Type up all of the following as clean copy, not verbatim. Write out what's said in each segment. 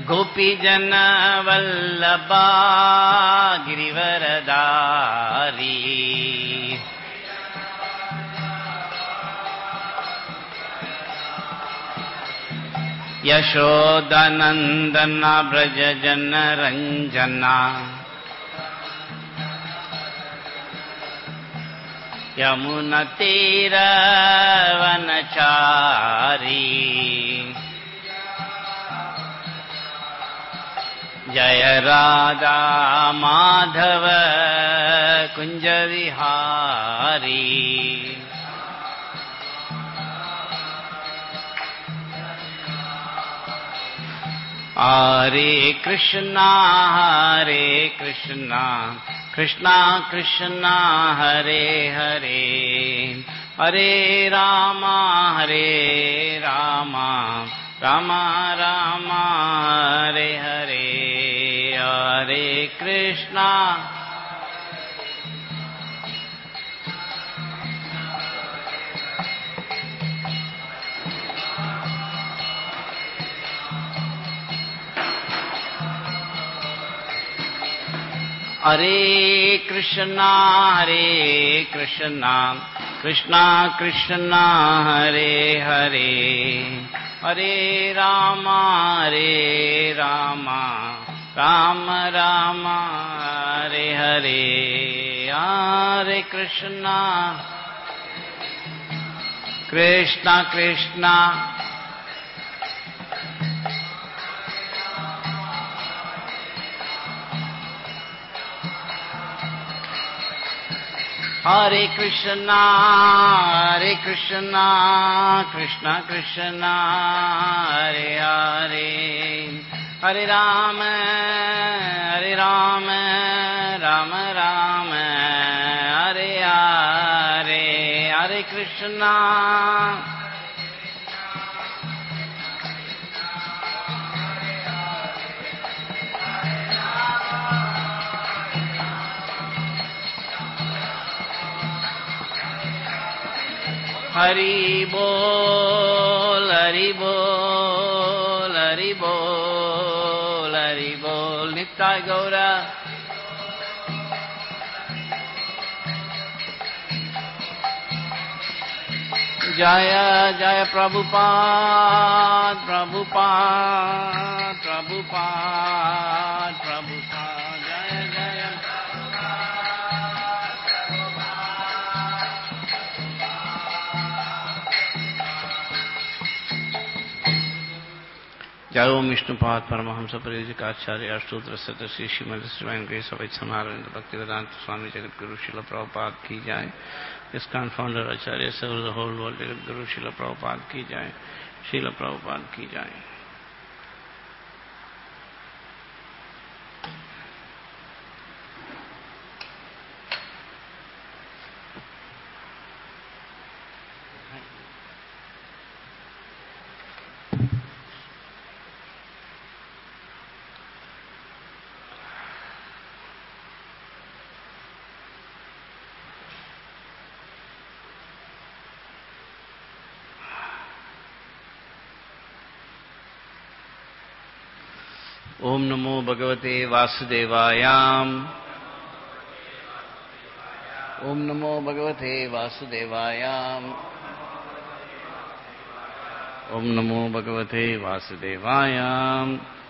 गोपीजन वल्लभा गिरिवरधारी यशोदानंदन ब्रज जन रंजना यमुना तीर वनचारी जय राधा माधव कुंज विहारी हरे कृष्णा कृष्णा कृष्णा हरे हरे हरे राम राम राम हरे हरे हरे कृष्णा हरे कृष्णा कृष्णा कृष्णा हरे हरे हरे राम राम राम हरे हरे हरे कृष्णा कृष्णा कृष्णा हरे कृष्णा कृष्णा कृष्णा हरे हरे हरे राम राम राम हरे हरे हरे कृष्णा हरि बोल हरि बोल हरि बोल हरि बोल नित्य गौरा जय जय प्रभुपाद प्रभुपाद प्रभुपाद प्रभुपाद जय जय जय ओम विष्णुपाद परमहंस परिव्राजकाचार्य अष्टोत्तर सदस्य श्रीमद श्रीवान ग्रेस ऑफ समानंद भक्तिवेदांत स्वामी जगत गुरु शिल प्रभुपाद की जाए। इसकान फाउंडर आचार्य सर्व होल वर्ल्ड जगत गुरु शिल प्रभुपाद की जाए। शिल प्रभुपाद की जाए। ओम नमो भगवते वासुदेवायाम। ओम नमो भगवते वासुदेवायाम। ओम नमो भगवते वासुदेवायाम।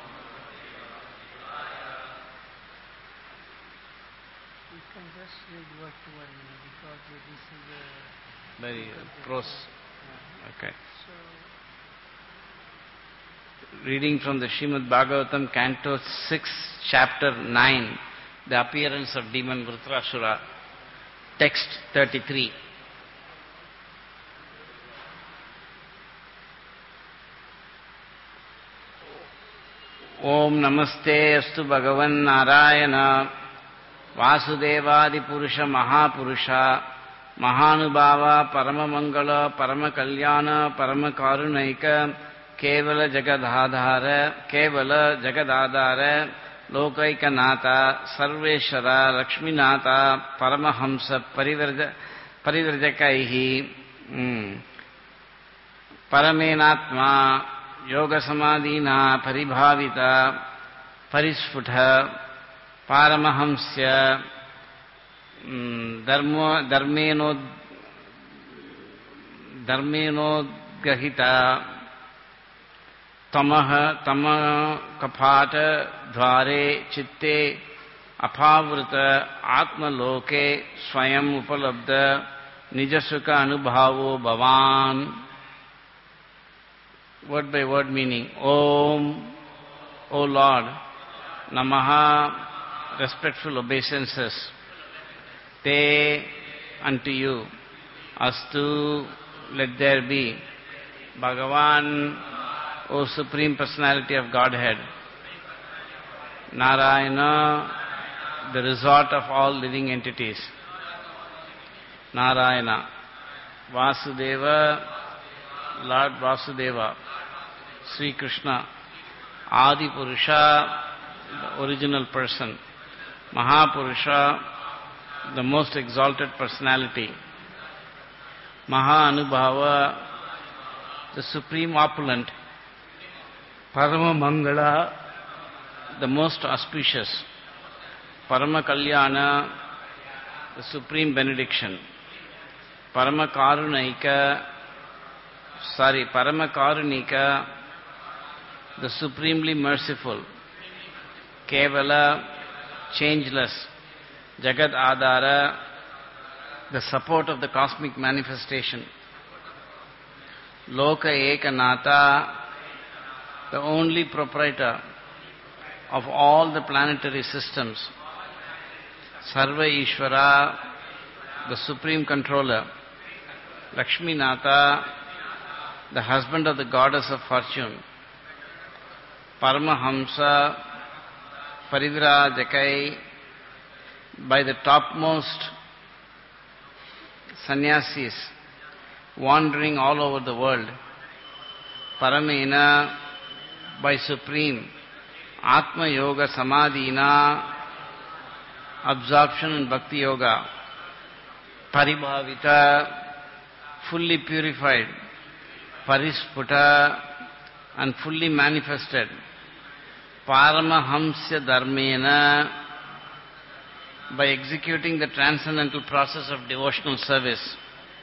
You can just read word to word because this is a very prose. Okay. So, reading from the Srimad Bhagavatam, Canto 6, Chapter 9, the appearance of demon Vritrasura, text 33. Om Namaste Astu Bhagavan Narayana Vasudevadi Purusha Mahapurusha Mahanubhava Paramamangala Paramakalyan Paramakarunaika Kevala Jagadadhara Lokaikanata Sarveshara Lakshminata Paramahamsa Parivrjakaihi Paramenatma yoga samadhina paribhavita parisphutha paramahamsya dharmenodgahita tama kapata dvare chitte apavrita atmaloke swayam upalabdha nijasukha anubhavo bhavan. Word by word meaning. Om, O Lord, Namaha, respectful obeisances. Te, unto you. Astu, let there be. Bhagavan, O Supreme Personality of Godhead. Narayana, the resort of all living entities. Narayana. Vasudeva, Lord Vasudeva. Sri Krishna. Adi Purusha, the original person. Mahapurusha, the most exalted personality. Maha Anubhava, the supreme opulent. Parama Mangala, the most auspicious. Parama Kalyana, the supreme benediction. Parama Karunika, the supremely merciful. Kevala, changeless. Jagat Adara, the support of the cosmic manifestation. Loka Ekanata, the only proprietor of all the planetary systems. Sarva Ishvara, the supreme controller. Lakshmi Nata, the husband of the goddess of fortune. Paramahamsa, Parivrajakai, by the topmost sannyasis wandering all over the world. Paramena, by supreme. Atma Yoga Samadhina, absorption in Bhakti Yoga. Paribhavita, fully purified. Parisputa, and fully manifested. Paramahamsya Dharmena, by executing the transcendental process of devotional service.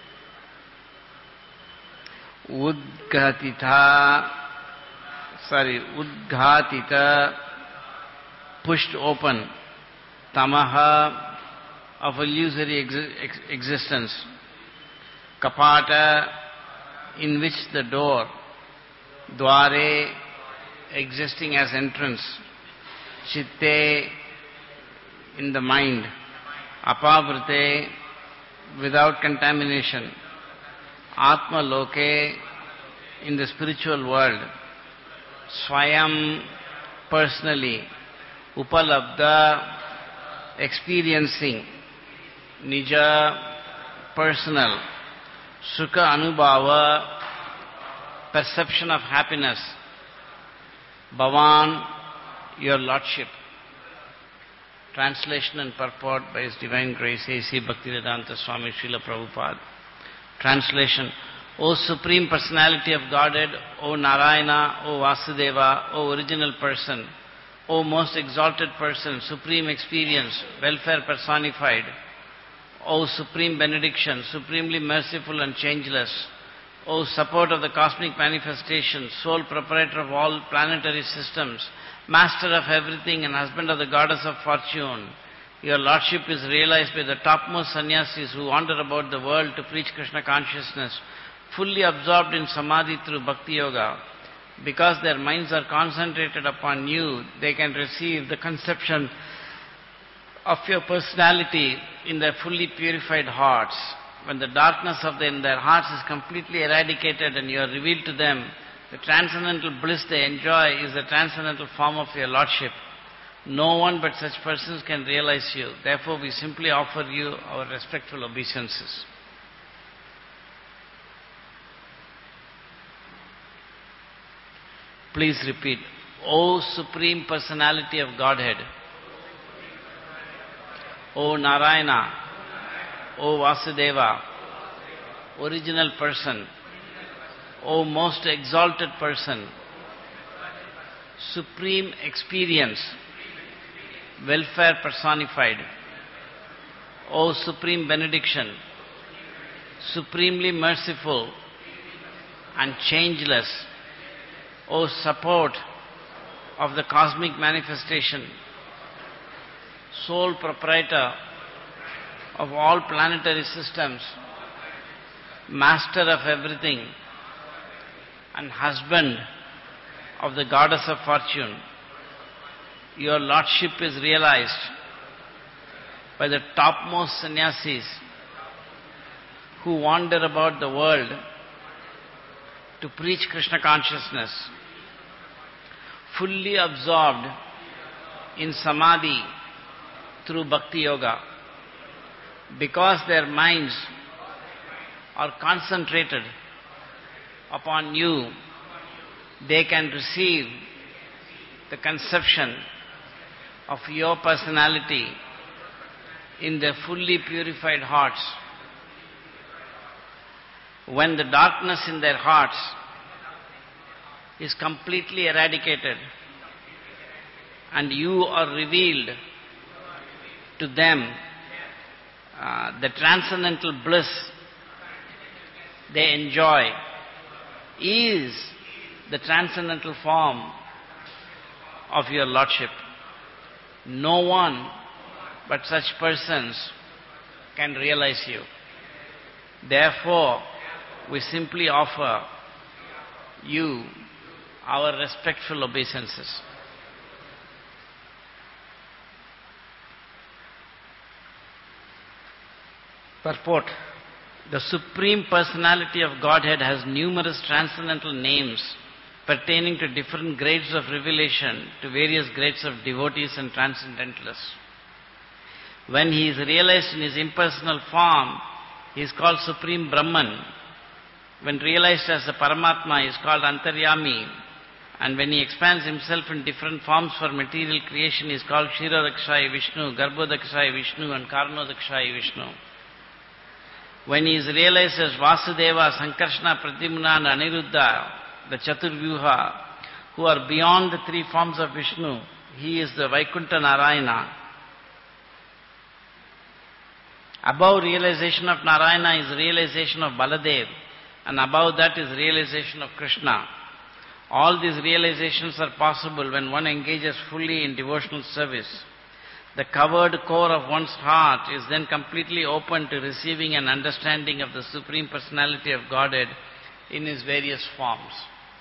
Udghatita, pushed open. Tamaha, of illusory existence. Kapata, in which the door. Dware, existing as entrance. Chitte, in the mind. Apavrite, without contamination. Atma Loke, in the spiritual world. Swayam, personally. Upalabdha, experiencing. Nija, personal. Sukha Anubhava, perception of happiness. Bhavan, your Lordship. Translation and purport by His Divine Grace A.C. Bhaktivedanta Swami Srila Prabhupada. Translation. O Supreme Personality of Godhead, O Narayana, O Vasudeva, O Original Person, O Most Exalted Person, Supreme Experience, Welfare Personified, O Supreme Benediction, Supremely Merciful and Changeless, O Support of the Cosmic Manifestation, Sole Proprietor of all planetary systems, Master of everything and Husband of the Goddess of Fortune, your Lordship is realized by the topmost sannyasis who wander about the world to preach Krishna consciousness, fully absorbed in samadhi through bhakti yoga. Because their minds are concentrated upon you, they can receive the conception of your personality in their fully purified hearts. When the darkness in their hearts is completely eradicated and you are revealed to them, the transcendental bliss they enjoy is the transcendental form of your Lordship. No one but such persons can realize you. Therefore, we simply offer you our respectful obeisances. Please repeat. O Supreme Personality of Godhead, O Narayana, O Vasudeva, Original Person, O Most Exalted Person, supreme experience, welfare personified, O supreme benediction, supremely merciful and changeless, O support of the cosmic manifestation, sole proprietor of all planetary systems, master of everything, and husband of the goddess of fortune, your lordship is realized by the topmost sannyasis who wander about the world to preach Krishna consciousness, fully absorbed in samadhi through bhakti yoga. Because their minds are concentrated upon you, they can receive the conception of your personality in their fully purified hearts. When the darkness in their hearts is completely eradicated and you are revealed to them, the transcendental bliss they enjoy is the transcendental form of your Lordship. No one but such persons can realize you. Therefore, we simply offer you our respectful obeisances. Purport. The Supreme Personality of Godhead has numerous transcendental names pertaining to different grades of revelation to various grades of devotees and transcendentalists. When he is realized in his impersonal form, he is called Supreme Brahman. When realized as the Paramatma, he is called Antaryami. And when he expands himself in different forms for material creation, he is called Kshirodakshaya Vishnu, Garbhodakshaya Vishnu and Karnodakshaya Vishnu. When he is realized as Vasudeva, Sankarshana, Pradyumna and Aniruddha, the Chaturvyuha, who are beyond the three forms of Vishnu, he is the Vaikuntha Narayana. Above realization of Narayana is realization of Baladev, and above that is realization of Krishna. All these realizations are possible when one engages fully in devotional service. The covered core of one's heart is then completely open to receiving and understanding of the Supreme Personality of Godhead in His various forms.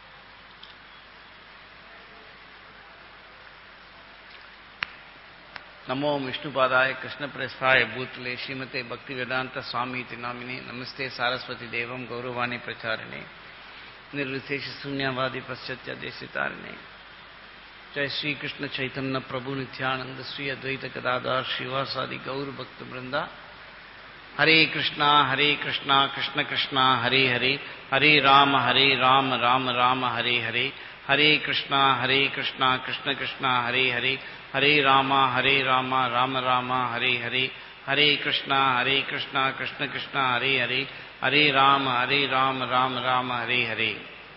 Namo Vishnupadaya Krishna Prasthaya Bhutale Srimate Bhaktivedanta Swami Iti Namine Namaste Saraswati Devam Gauravani Pracharine Nirvitesh Sunyavadi Paschatya Desitarine Jai Sri Krishna Chaitanya Prabhu Nityananda Sri Advaita Gadadhar Srivasadi Gaur Bhakta Vrinda Hare Krishna Krishna Krishna Hare Hare Hare Rama Rama Rama Hare Hare Hare Krishna Krishna Krishna Hare Hare Hare Rama Rama Rama Hare Hare Hare Krishna Krishna Krishna Hare Hare Hare Rama Rama Rama Hare Hare.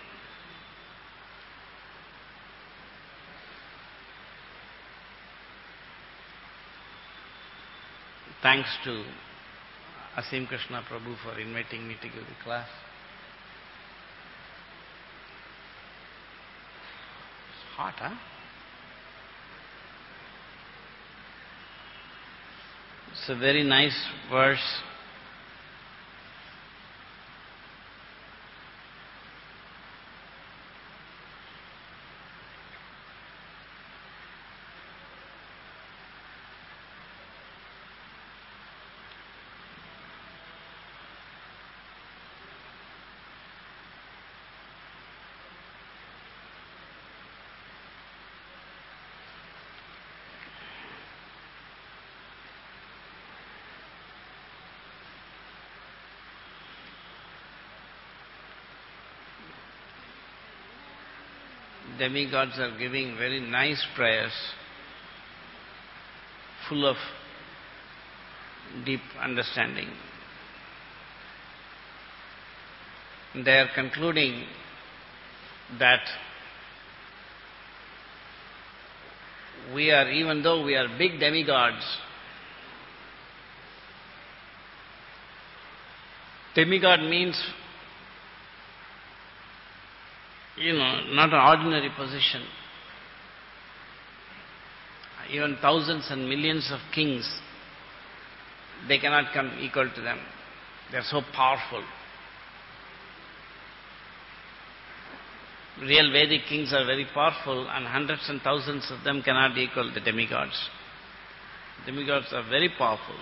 Thanks to Asim Krishna Prabhu for inviting me to give the class. It's hot, huh? It's a very nice verse. Demigods are giving very nice prayers, full of deep understanding. They are concluding that even though we are big demigods, demigod means, not an ordinary position. Even thousands and millions of kings, they cannot come equal to them. They are so powerful. Real Vedic kings are very powerful, and hundreds and thousands of them cannot equal the demigods. Demigods are very powerful.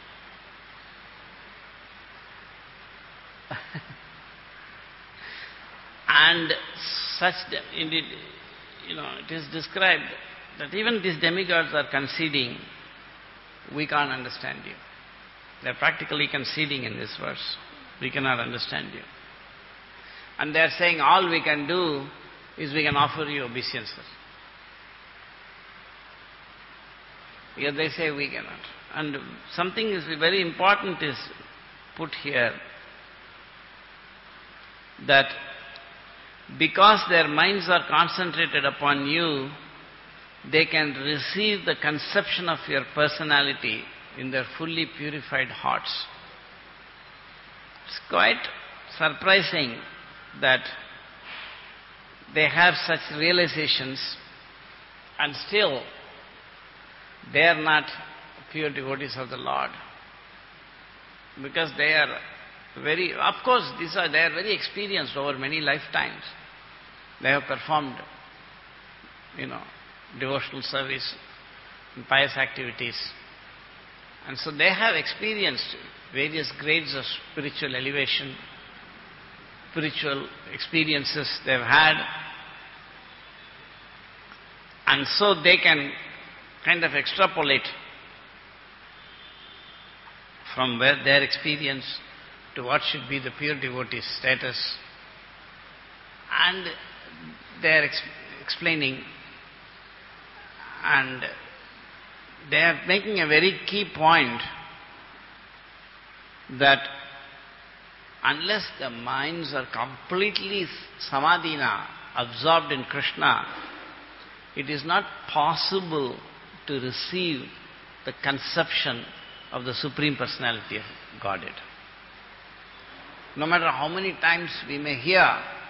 And such, indeed, it is described that even these demigods are conceding, we can't understand you. They are practically conceding in this verse. We cannot understand you. And they are saying all we can do is we can offer you obeisances. Because they say we cannot. And something is very important is put here, that because their minds are concentrated upon you, they can receive the conception of your personality in their fully purified hearts. It's quite surprising that they have such realizations and still they are not pure devotees of the Lord. Because they are they are very experienced over many lifetimes. They have performed, devotional service and pious activities. And so they have experienced various grades of spiritual elevation, spiritual experiences they've had. And so they can kind of extrapolate from where their experience to what should be the pure devotee status. And they are explaining, and they are making a very key point, that unless the minds are completely samadhina, absorbed in Krishna, it is not possible to receive the conception of the Supreme Personality of Godhead. No matter how many times we may hear,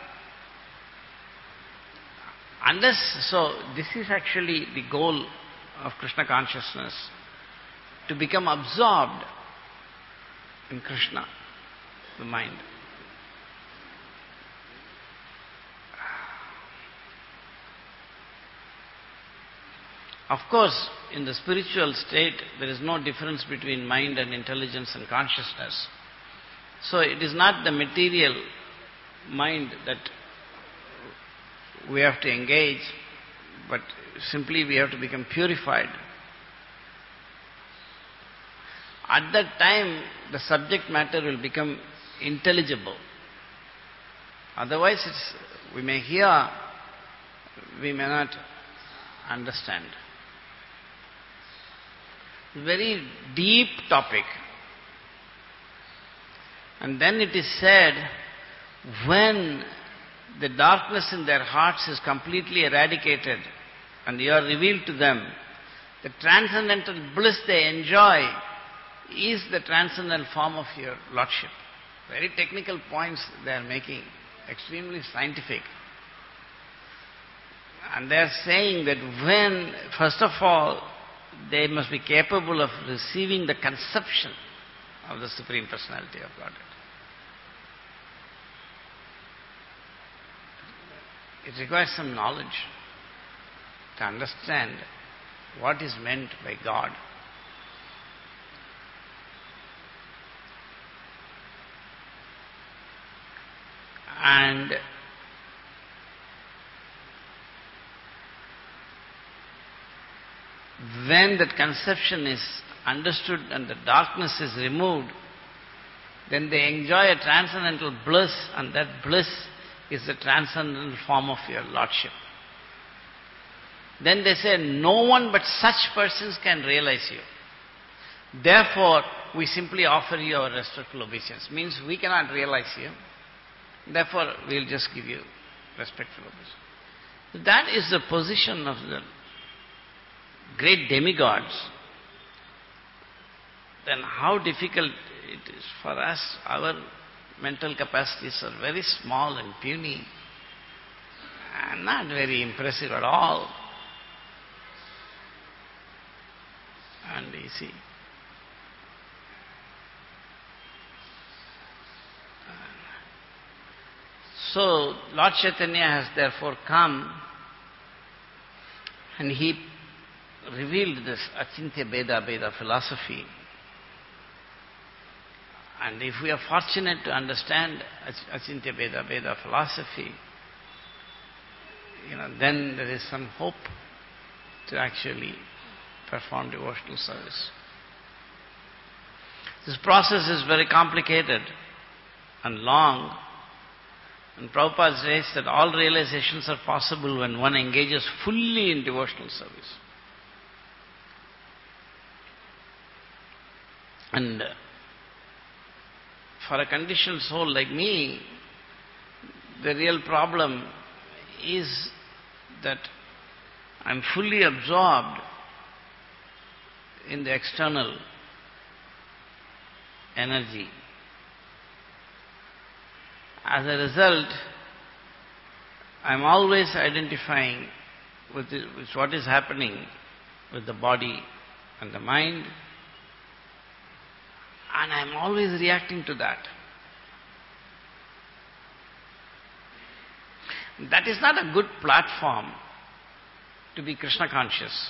this is actually the goal of Krishna consciousness, to become absorbed in Krishna, the mind. Of course, in the spiritual state, there is no difference between mind and intelligence and consciousness. So it is not the material mind that we have to engage, but simply we have to become purified. At that time, the subject matter will become intelligible. Otherwise, we may hear, we may not understand. Very deep topic. And then it is said, when the darkness in their hearts is completely eradicated and you are revealed to them, the transcendental bliss they enjoy is the transcendental form of your Lordship. Very technical points they are making, extremely scientific. And they are saying that when, first of all, they must be capable of receiving the conception of the Supreme Personality of Godhead. It requires some knowledge to understand what is meant by God. And when that conception is understood and the darkness is removed, then they enjoy a transcendental bliss, and that bliss is the transcendental form of your Lordship. Then they say, no one but such persons can realize you. Therefore, we simply offer you our respectful obeisance. Means we cannot realize you. Therefore, we will just give you respectful obeisance. That is the position of the great demigods, then how difficult it is for us. Our mental capacities are very small and puny and not very impressive at all. And you see, so Lord Chaitanya has therefore come and he revealed this Achintya Bheda philosophy. And if we are fortunate to understand Achintya Bheda philosophy, then there is some hope to actually perform devotional service. This process is very complicated and long, and Prabhupada says that all realizations are possible when one engages fully in devotional service. And for a conditioned soul like me, the real problem is that I'm fully absorbed in the external energy. As a result, I'm always identifying with what is happening with the body and the mind, and I'm always reacting to that. That is not a good platform to be Krishna conscious.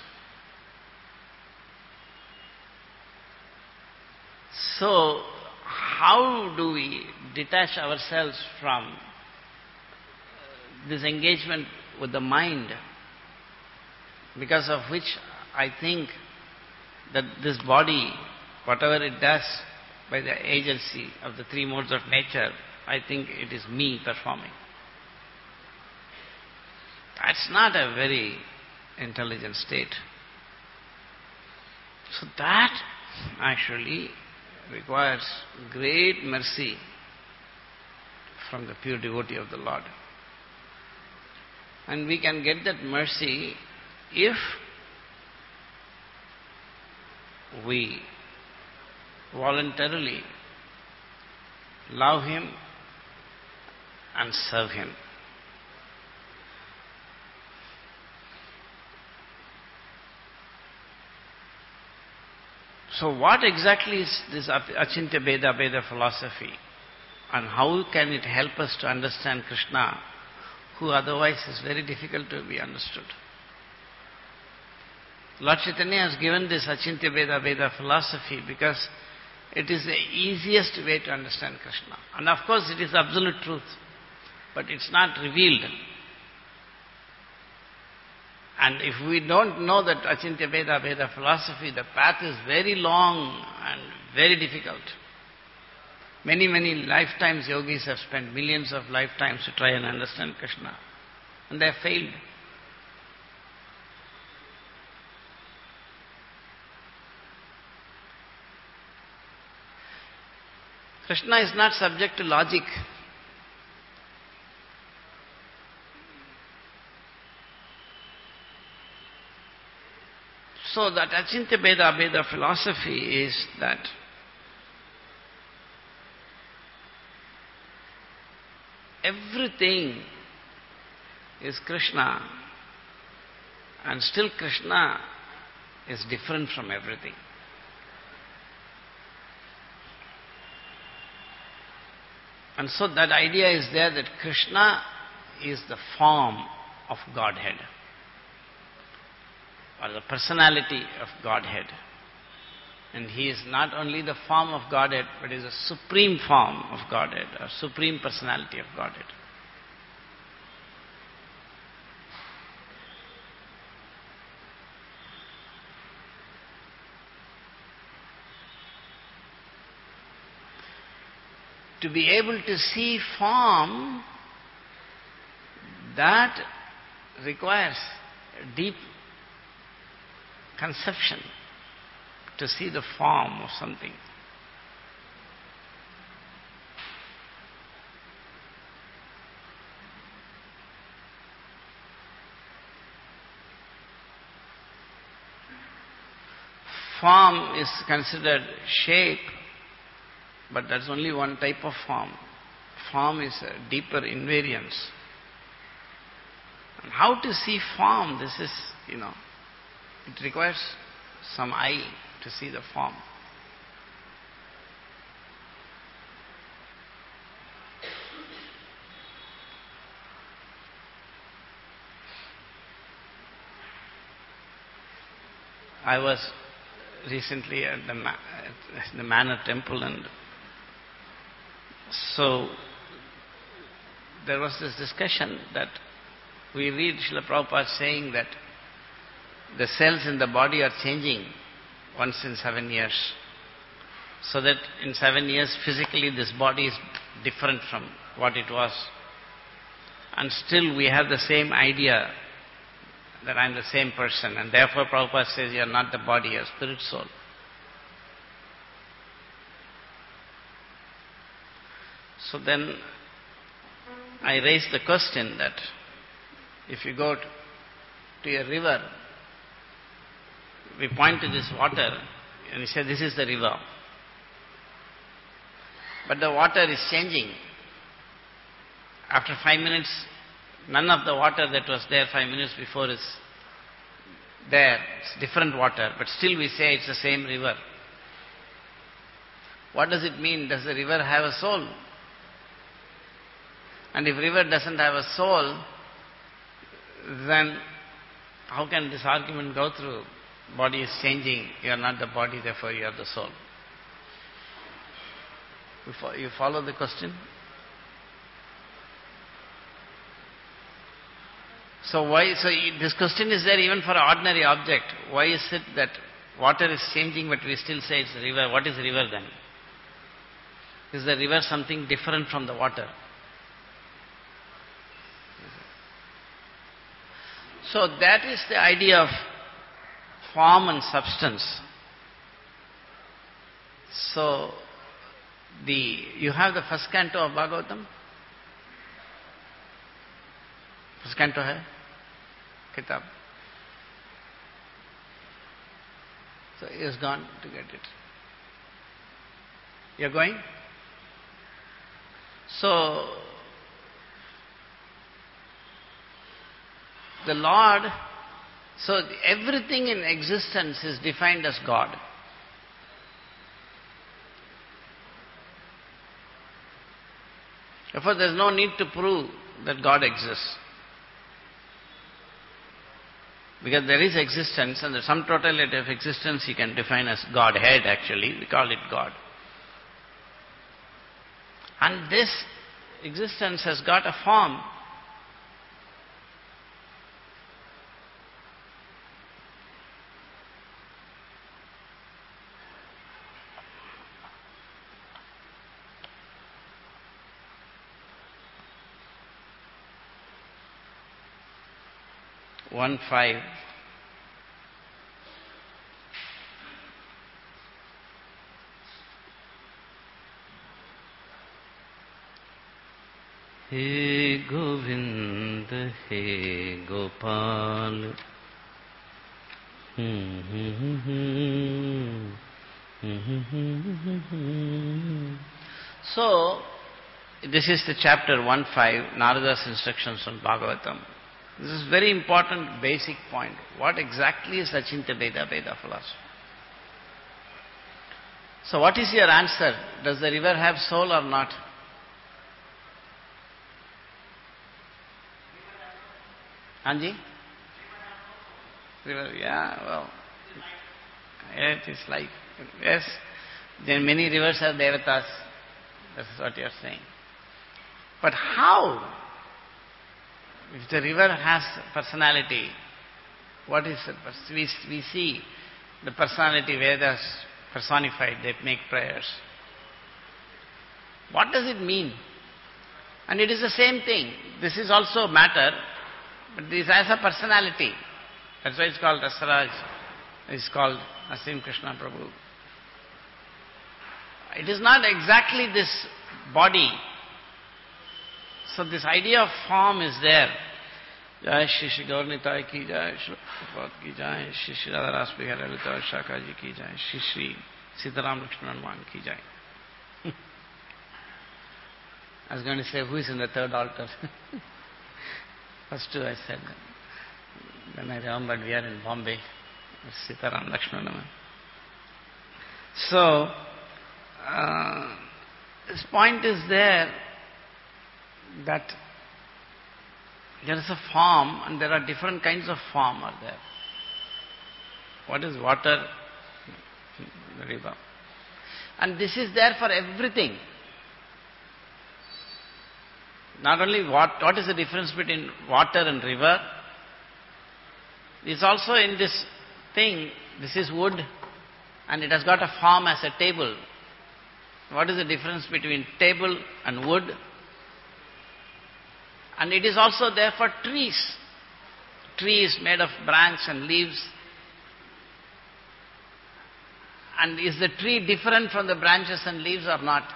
So, how do we detach ourselves from this engagement with the mind, because of which I think that this body, whatever it does by the agency of the three modes of nature, I think it is me performing. That's not a very intelligent state. So that actually requires great mercy from the pure devotee of the Lord. And we can get that mercy if we voluntarily love Him and serve Him. So what exactly is this Achintya Bheda philosophy, and how can it help us to understand Krishna, who otherwise is very difficult to be understood? Lord Chaitanya has given this Achintya Bheda philosophy because it is the easiest way to understand Krishna. And of course it is absolute truth, but it's not revealed. And if we don't know that Achintya Bheda philosophy, the path is very long and very difficult. Many lifetimes yogis have spent millions of lifetimes to try and understand Krishna, and they have failed. Krishna is not subject to logic. So that Achintya Bheda philosophy is that everything is Krishna, and still Krishna is different from everything. And so that idea is there that Krishna is the form of Godhead, or the personality of Godhead. And He is not only the form of Godhead, but is a supreme form of Godhead, a supreme personality of Godhead. To be able to see form, that requires a deep conception, to see the form of something. form is considered shape, but that's only one type of form. Form is a deeper invariance. And how to see form, this is, it requires some eye to see the form. I was recently at the Manor Temple, and so there was this discussion that we read Srila Prabhupada saying that the cells in the body are changing once in 7 years. So that in 7 years physically this body is different from what it was. And still we have the same idea that I am the same person, and therefore Prabhupada says you are not the body, you are spirit soul. So then I raised the question that if you go to a river, we point to this water and we say this is the river. But the water is changing. After 5 minutes, none of the water that was there 5 minutes before is there. It's different water, but still we say it's the same river. What does it mean? Does the river have a soul? And if river doesn't have a soul, then how can this argument go through? Body is changing, you are not the body, therefore you are the soul. You follow the question? So this question is there even for an ordinary object. Why is it that water is changing but we still say it's a river? What is river then? Is the river something different from the water? So that is the idea of form and substance. So you have the first canto of Bhagavatam? First canto hai? Kitab. So he has gone to get it. You are going? So the Lord, everything in existence is defined as God. Therefore there is no need to prove that God exists. Because there is existence, and the sum totality of existence you can define as Godhead actually, we call it God. And this existence has got a form. One five. He Govind, He Gopal. So, this is the chapter 1.5, Narada's instructions on Bhagavatam. This is very important basic point. What exactly is Achintya Bheda philosophy? So what is your answer? Does the river have soul or not? Anji? River, yeah, well, it is life. Yes, then many rivers are devatas. That's what you are saying. But how? If the river has personality, what is it? We see the personality Vedas personified, they make prayers. What does it mean? And it is the same thing. This is also matter, but this has a personality. That's why it's called Rasaraj. It's called Asim Krishna Prabhu. It is not exactly this body. So this idea of form is there. जय श्री श्री गौर निताय की जय, श्री प्रभुपाद की जय, श्री श्री राधा रास बिहारी ललिता शाखा जी की जय, श्री श्री सीताराम लक्ष्मण हनुमान की जय. I was going to say, who is in the third altar? First two I said. Then I remembered we are in Bombay. Sitaram Lakshmana. So, this point is there that there is a form and there are different kinds of form are there. What is water? The river. And this is there for everything. Not only what is the difference between water and river, it's also in this thing, this is wood and it has got a form as a table. What is the difference between table and wood? And it is also there for trees. Tree is made of branch and leaves. And is the tree different from the branches and leaves or not?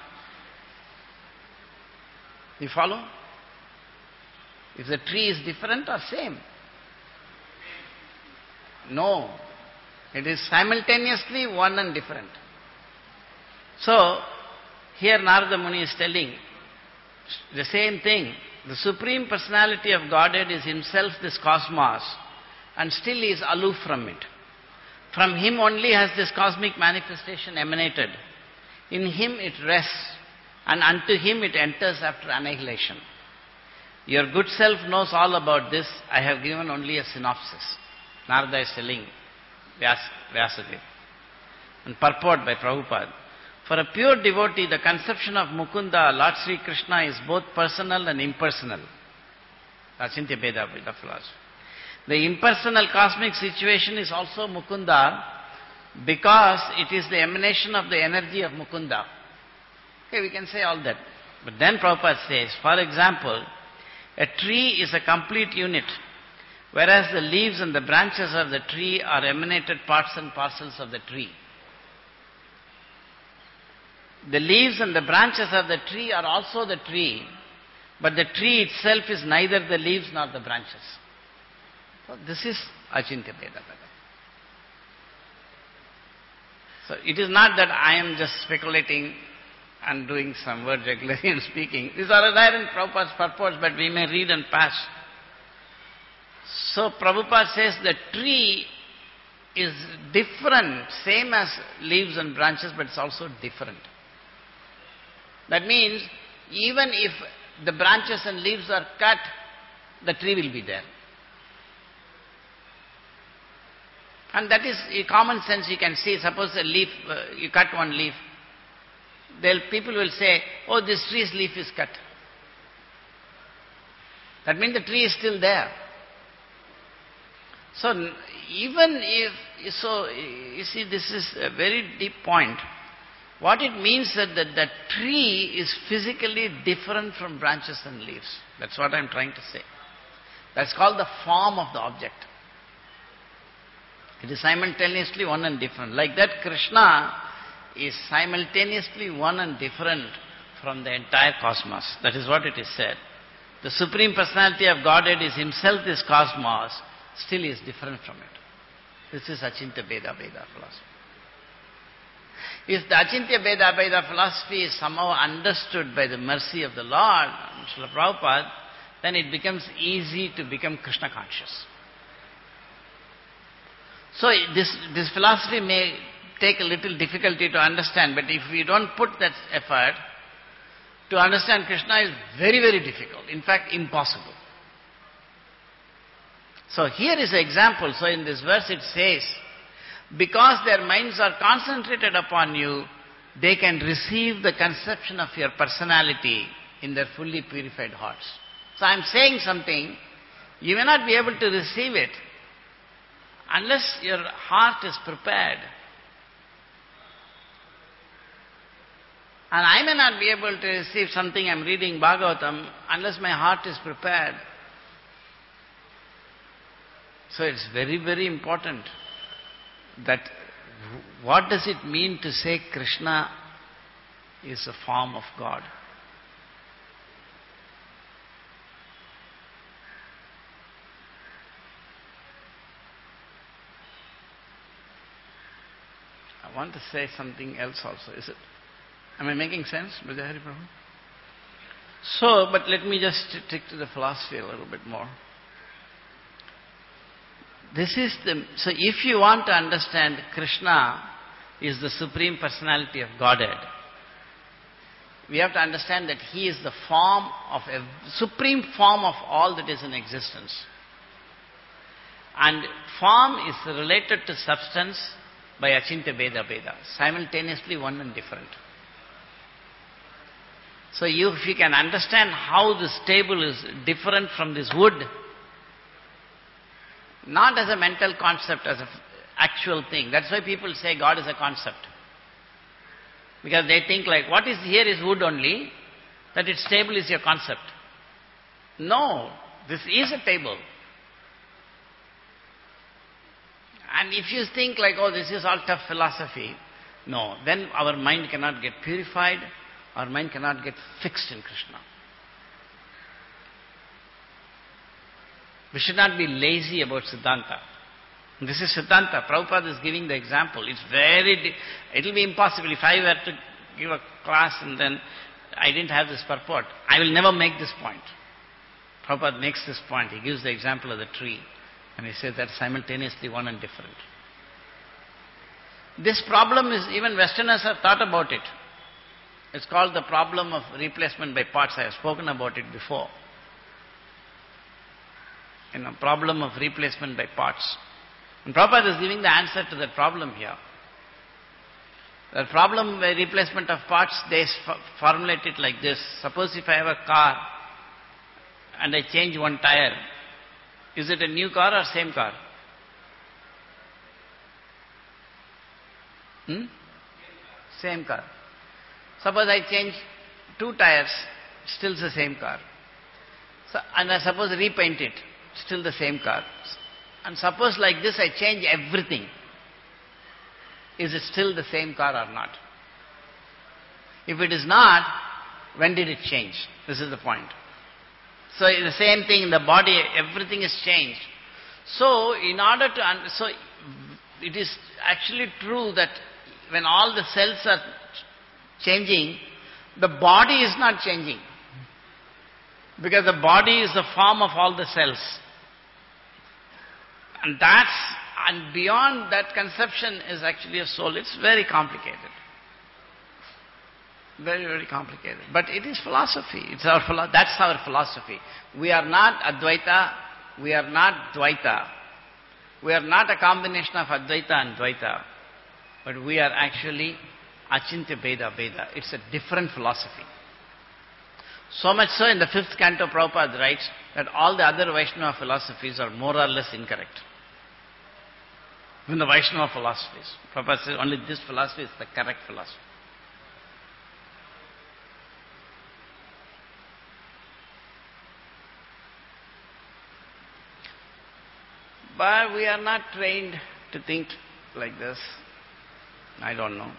You follow? If the tree is different or same? No. It is simultaneously one and different. So, here Narada Muni is telling the same thing. The Supreme Personality of Godhead is Himself this cosmos and still He is aloof from it. From Him only has this cosmic manifestation emanated. In Him it rests and unto Him it enters after annihilation. Your good self knows all about this. I have given only a synopsis. Narada is telling Vyasadeva. And purport by Prabhupada. For a pure devotee, the conception of Mukunda, Lord Sri Krishna, is both personal and impersonal. Achintya Bheda Bheda philosophy. The impersonal cosmic situation is also Mukunda because it is the emanation of the energy of Mukunda. Okay, we can say all that. But then Prabhupada says, for example, a tree is a complete unit, whereas the leaves and the branches of the tree are emanated parts and parcels of the tree. The leaves and the branches of the tree are also the tree, but the tree itself is neither the leaves nor the branches. So this is Achintya Bheda. So it is not that I am just speculating and doing some word jugglery and speaking. These are there in Prabhupada's purports, but we may read and pass. So Prabhupada says the tree is different, same as leaves and branches, but it's also different. That means, even if the branches and leaves are cut, the tree will be there. And that is a common sense you can see. Suppose a leaf, you cut one leaf, people will say, oh, this tree's leaf is cut. That means the tree is still there. So, even if, you see, this is a very deep point. What it means is that the tree is physically different from branches and leaves. That's what I'm trying to say. That's called the form of the object. It is simultaneously one and different. Like that, Krishna is simultaneously one and different from the entire cosmos. That is what it is said. The Supreme Personality of Godhead is Himself this cosmos, still is different from it. This is Achintya Bheda Bheda philosophy. If the Achintya Bheda Bheda philosophy is somehow understood by the mercy of the Lord, Srila Prabhupada, then it becomes easy to become Krishna conscious. So this philosophy may take a little difficulty to understand, but if we don't put that effort, to understand Krishna is very, very difficult. In fact, impossible. So here is an example. So in this verse it says, because their minds are concentrated upon you, they can receive the conception of your personality in their fully purified hearts. So I am saying something, you may not be able to receive it unless your heart is prepared. And I may not be able to receive something, I am reading Bhagavatam, unless my heart is prepared. So it's very, very important that what does it mean to say Krishna is a form of God? I want to say something else also. Is it? Am I making sense, Brother Hari Prabhu? So, but let me just stick to the philosophy a little bit more. So if you want to understand Krishna is the Supreme Personality of Godhead, we have to understand that He is the supreme form of all that is in existence. And form is related to substance by Achintya Bheda Bheda, simultaneously one and different. So if you can understand how this table is different from this wood, not as a mental concept, as an actual thing. That's why people say God is a concept. Because they think like, what is here is wood only, that its table is your concept. No, this is a table. And if you think like, oh, this is all tough philosophy, no, then our mind cannot get purified, our mind cannot get fixed in Krishna. We should not be lazy about Siddhanta. This is Siddhanta. Prabhupada is giving the example. It will be impossible. If I were to give a class and then I didn't have this purport, I will never make this point. Prabhupada makes this point. He gives the example of the tree. And he says that simultaneously one and different. This problem is, even Westerners have thought about it. It's called the problem of replacement by parts. I have spoken about it before. Problem of replacement by parts. And Prabhupada is giving the answer to that problem here. The problem by replacement of parts, they formulate it like this. Suppose if I have a car and I change one tire, is it a new car or same car? Same car. Suppose I change 2 tires, still the same car. And I suppose repaint it, still the same car. And suppose like this I change everything. Is it still the same car or not? If it is not, when did it change? This is the point. So the same thing in the body, everything is changed. So it is actually true that when all the cells are changing, the body is not changing. Because the body is the form of all the cells. And beyond that conception is actually a soul. It's very complicated. Very, very complicated. But it is philosophy. That's our philosophy. We are not Advaita. We are not Dvaita. We are not a combination of Advaita and Dvaita. But we are actually Achintya Bheda Bheda. It's a different philosophy. So much so in the 5th canto Prabhupada writes that all the other Vaishnava philosophies are more or less incorrect. Even the Vaishnava philosophies. Prabhupada says only this philosophy is the correct philosophy. But we are not trained to think like this. I don't know.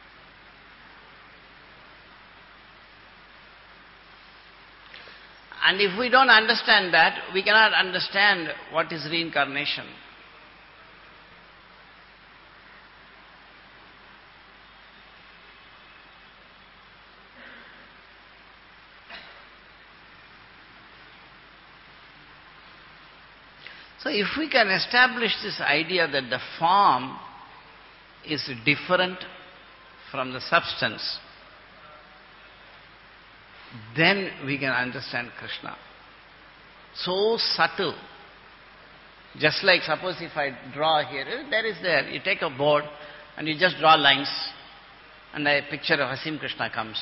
And if we don't understand that, we cannot understand what is reincarnation. So if we can establish this idea that the form is different from the substance, then we can understand Krishna. So subtle. Just like suppose if I draw here, there. You take a board and you just draw lines and a picture of Asim Krishna comes.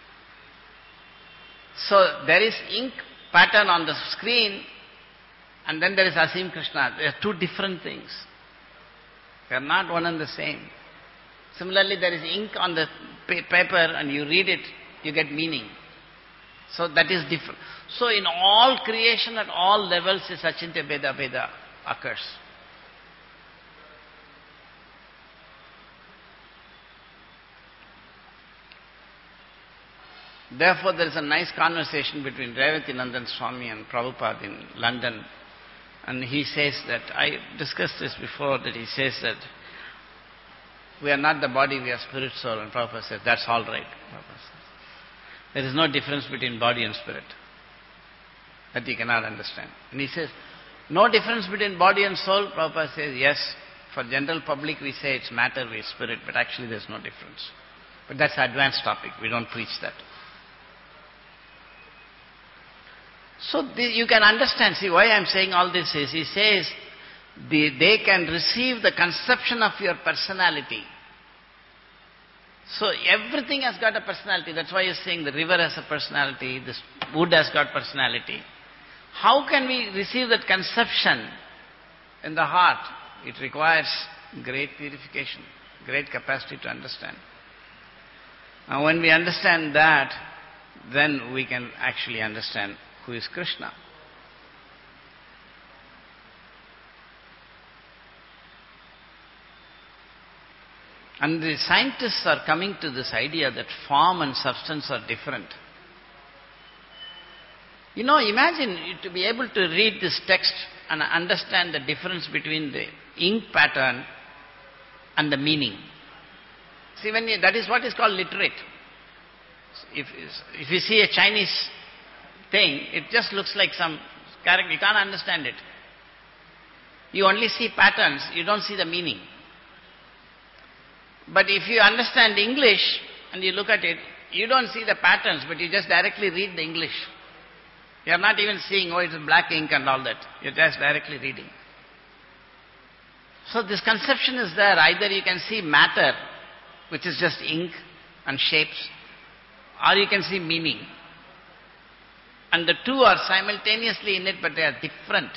So there is ink pattern on the screen and then there is Asim Krishna. They are two different things. They are not one and the same. Similarly, there is ink on the paper and you read it, you get meaning. So that is different. So in all creation at all levels is Achintya Bheda Bheda occurs. Therefore there is a nice conversation between Revati Nandan Swami and Prabhupada in London. And he says that, I discussed this before, that he says that We are not the body, we are spirit, soul. And Prabhupada says, that's all right. Prabhupada says. There is no difference between body and spirit. That you cannot understand. And he says, no difference between body and soul. Prabhupada says, yes, for general public we say it's matter, we spirit, but actually there's no difference. But that's an advanced topic. We don't preach that. So you can understand. See, why I'm saying all this is, he says, they can receive the conception of your personality. So everything has got a personality. That's why he's saying the river has a personality, this wood has got personality. How can we receive that conception in the heart? It requires great purification, great capacity to understand. Now when we understand that, then we can actually understand who is Krishna. And the scientists are coming to this idea that form and substance are different. You know, imagine to be able to read this text and understand the difference between the ink pattern and the meaning. See, that is what is called literate. If you see a Chinese thing, it just looks like some character. You can't understand it. You only see patterns, you don't see the meaning. But if you understand English and you look at it, you don't see the patterns, but you just directly read the English. You are not even seeing, oh, it's black ink and all that. You're just directly reading. So this conception is there. Either you can see matter, which is just ink and shapes, or you can see meaning. And the two are simultaneously in it, but they are different.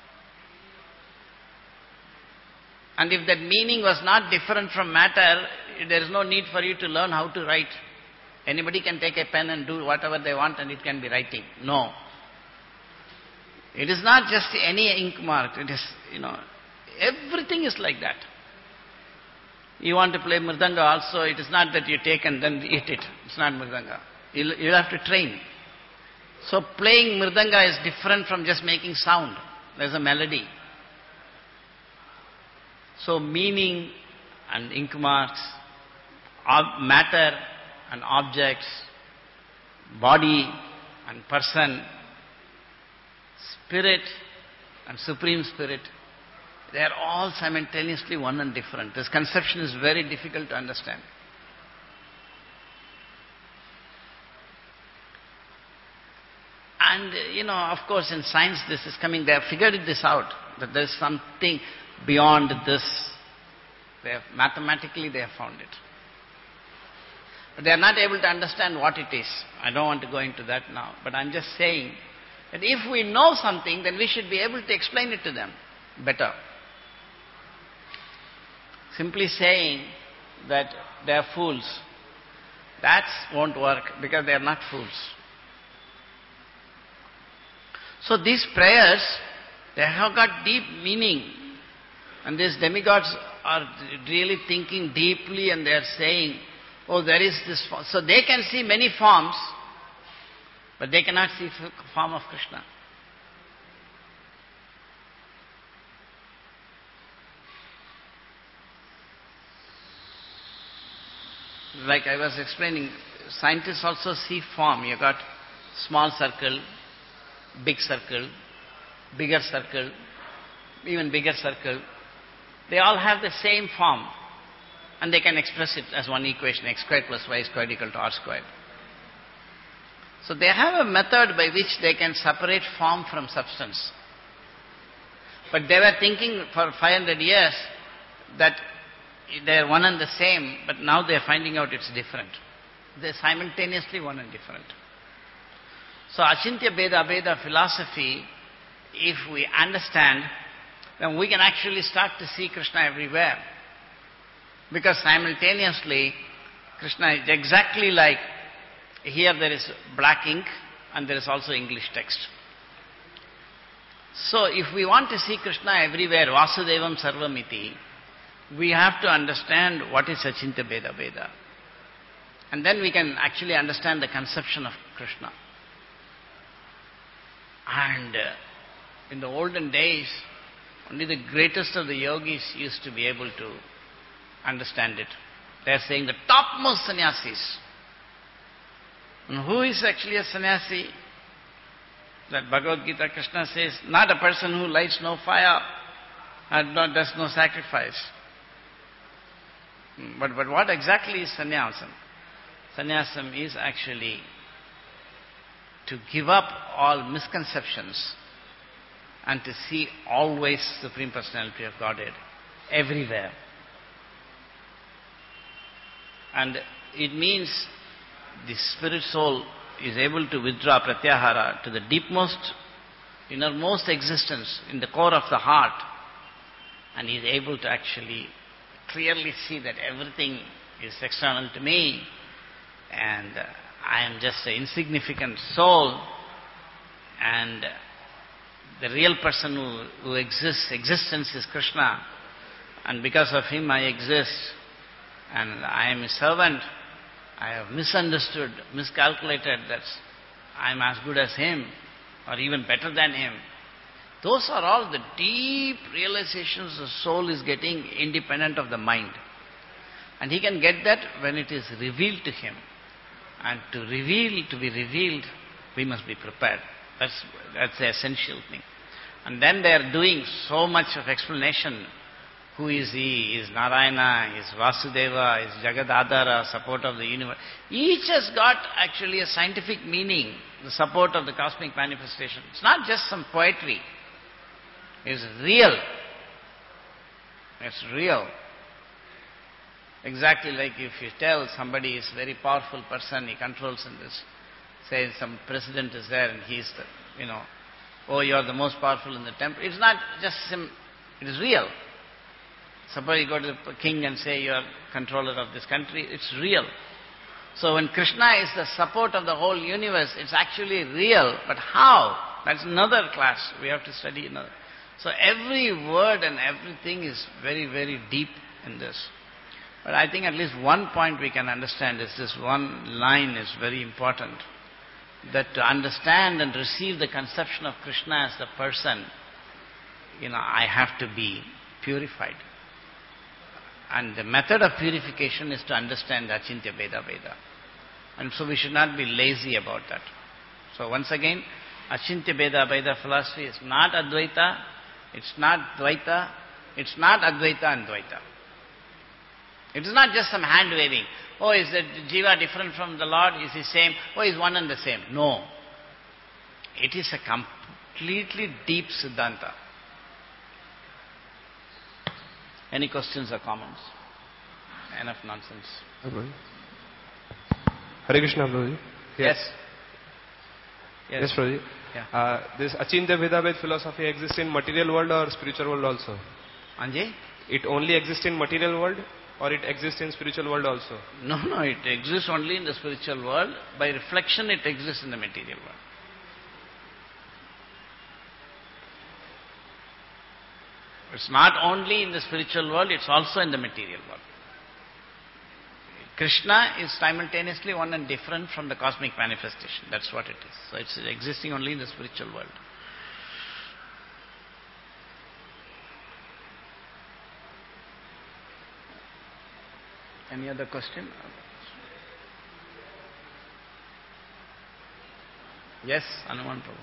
And if that meaning was not different from matter, there is no need for you to learn how to write. Anybody can take a pen and do whatever they want and it can be writing. No. It is not just any ink mark. It is, everything is like that. You want to play mridanga also, it is not that you take and then eat it. It's not mridanga. You'll have to train. So playing mridanga is different from just making sound. There's a melody. So meaning and ink marks, matter and objects, body and person, spirit and supreme spirit, they are all simultaneously one and different. This conception is very difficult to understand. And, of course in science this is coming, they have figured this out, that there is something beyond this. Mathematically they have found it. But they are not able to understand what it is. I don't want to go into that now. But I'm just saying that if we know something, then we should be able to explain it to them better. Simply saying that they are fools, that won't work because they are not fools. So these prayers, they have got deep meaning. And these demigods are really thinking deeply and they are saying, oh, there is this form. So they can see many forms, but they cannot see the form of Krishna. Like I was explaining, scientists also see form. You got small circle, big circle, bigger circle, even bigger circle. They all have the same form. And they can express it as one equation, x squared plus y squared equal to r squared. So they have a method by which they can separate form from substance. But they were thinking for 500 years that they are one and the same, but now they are finding out it's different. They are simultaneously one and different. So Achintya Bheda Abheda philosophy, if we understand, then we can actually start to see Krishna everywhere. Because simultaneously, Krishna is exactly like, here there is black ink and there is also English text. So if we want to see Krishna everywhere, Vasudevam Sarvamiti, we have to understand what is Achintya Bheda Abheda. And then we can actually understand the conception of Krishna. And in the olden days, only the greatest of the yogis used to be able to understand it. They are saying the topmost sannyasis. And who is actually a sannyasi? That Bhagavad Gita, Krishna says, not a person who lights no fire and does no sacrifice. But what exactly is sannyasam? Sannyasam is actually to give up all misconceptions and to see always Supreme Personality of Godhead everywhere. And it means the spirit soul is able to withdraw pratyahara to the deepmost, innermost existence in the core of the heart, and is able to actually clearly see that everything is external to me, and I am just an insignificant soul, and the real person who exists, existence is Krishna, and because of him I exist, and I am a servant. I have misunderstood, miscalculated that I am as good as him, or even better than him. Those are all the deep realizations the soul is getting independent of the mind. And he can get that when it is revealed to him. And to be revealed, we must be prepared. That's the essential thing. And then they are doing so much of explanation. Who is he? Is Narayana? Is Vasudeva? Is Jagadadhara? Support of the universe. Each has got actually a scientific meaning, the support of the cosmic manifestation. It's not just some poetry. It's real. It's real. Exactly like if you tell somebody is a very powerful person, he controls in this. Say some president is there and he's the, oh, you are the most powerful in the temple. It's not just it is real. Suppose you go to the king and say you are controller of this country, it's real. So when Krishna is the support of the whole universe, it's actually real. But how? That's another class. We have to study another. So every word and everything is very, very deep in this. But I think at least one point we can understand is this one line is very important. That to understand and receive the conception of Krishna as the person, I have to be purified. And the method of purification is to understand Achintya Bheda Veda. And so we should not be lazy about that. So once again, Achintya Bheda Veda philosophy is not Advaita, it's not Dvaita, it's not Advaita and Dvaita. It is not just some hand waving. Oh, is the Jiva different from the Lord? Is he same? Oh, is one and the same? No. It is a completely deep Siddhanta. Any questions or comments? Enough nonsense. Hare Krishna, Prabhuji. Yes. Yes, Prabhuji. Yeah. This Achintya Bheda Veda philosophy exists in material world or spiritual world also? Anji? It only exists in material world or it exists in spiritual world also? No, it exists only in the spiritual world. By reflection, it exists in the material world. It's not only in the spiritual world, it's also in the material world. Krishna is simultaneously one and different from the cosmic manifestation. That's what it is. So it's existing only in the spiritual world. Any other question? Yes, Hanuman Prabhu.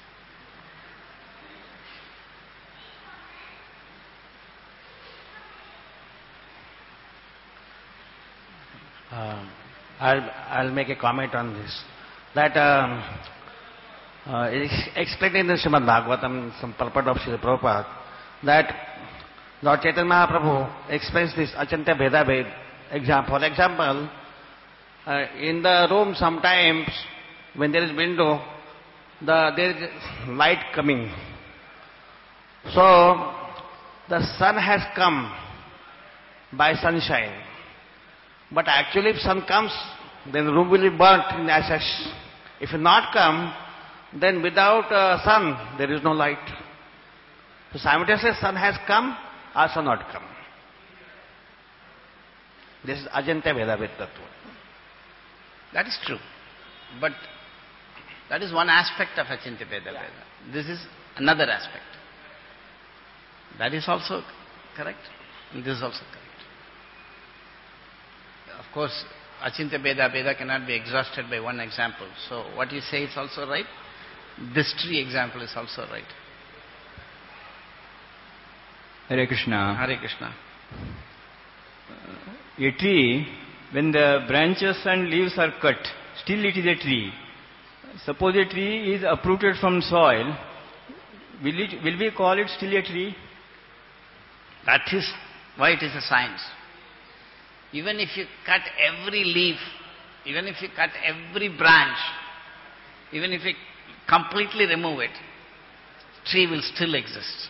I'll make a comment on this. That it is explained in the Srimad Bhagavatam, some purport of Srila Prabhupada, that Lord Chaitanya Mahaprabhu explains this Achintya Bheda Veda example. For example, in the room sometimes when there is window, there is light coming. So the sun has come by sunshine. But actually if sun comes, then the room will be burnt in ashes. If it not come, then without sun, there is no light. So simultaneously sun has come, also not come. This is Achintya Bheda Veda Tattva. That is true. But that is one aspect of Achintya Bheda Veda. This is another aspect. That is also correct. And this is also correct. course, Achintya Bheda cannot be exhausted by one example. So what you say is also right. This tree example is also right. Hare Krishna. Hare Krishna. A tree, when the branches and leaves are cut, still it is a tree. Suppose a tree is uprooted from soil, will we call it still a tree? That is why it is a science. Even if you cut every leaf, even if you cut every branch, even if you completely remove it, tree will still exist.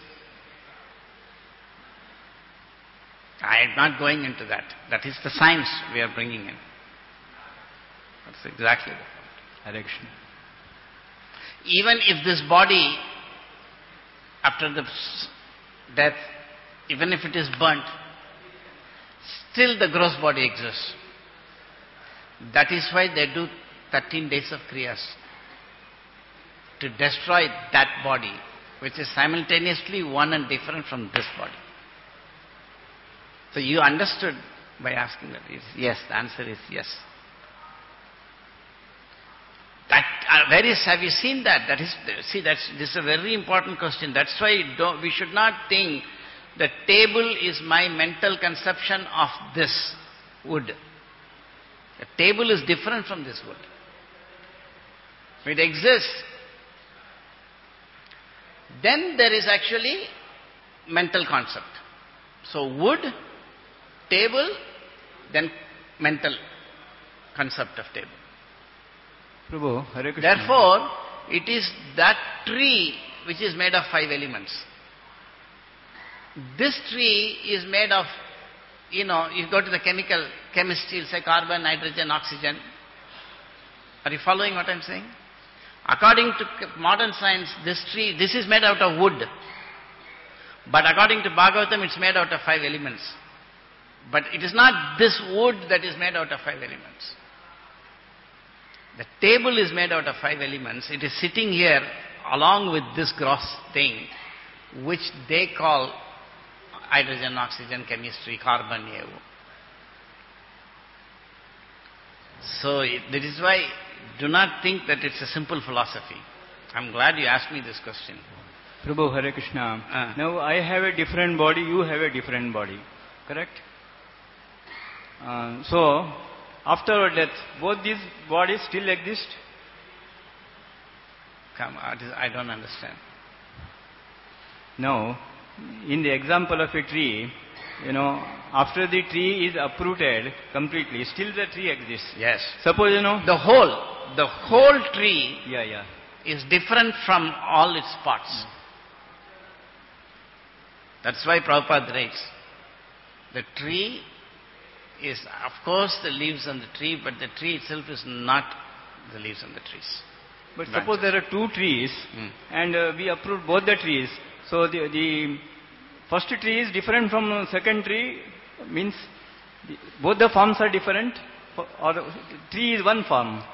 I am not going into that. That is the science we are bringing in. That's exactly the point. Hare Krishna. Even if this body, after the death, even if it is burnt, still the gross body exists. That is why they do 13 days of kriyas, to destroy that body, which is simultaneously one and different from this body. So you understood by asking that? Yes, the answer is yes. That have you seen that? This is a very important question. That's why we should not think the table is my mental conception of this wood. The table is different from this wood. It exists. Then there is actually mental concept. So wood, table, then mental concept of table. Prabhu, Hare Krishna. Therefore, it is that tree which is made of 5 elements. This tree is made of, you go to the chemistry, you'll say carbon, nitrogen, oxygen. Are you following what I'm saying? According to modern science, this tree, this is made out of wood. But according to Bhagavatam, it's made out of 5 elements. But it is not this wood that is made out of 5 elements. The table is made out of 5 elements. It is sitting here along with this gross thing, which they call hydrogen, oxygen, chemistry, carbon. So that is why do not think that it's a simple philosophy. I'm glad you asked me this question. Prabhu, Hare Krishna. Now I have a different body, you have a different body. Correct? So, after our death, both these bodies still exist? Come, I don't understand. Now, in the example of a tree, after the tree is uprooted completely, still the tree exists. Yes. Suppose, the whole tree is different from all its parts. That's why Prabhupada writes, the tree is, of course, the leaves on the tree, but the tree itself is not the leaves on the trees. But suppose there are 2 trees, and we uproot both the trees. So the first tree is different from the second tree, means both the forms are different, or the tree is one form.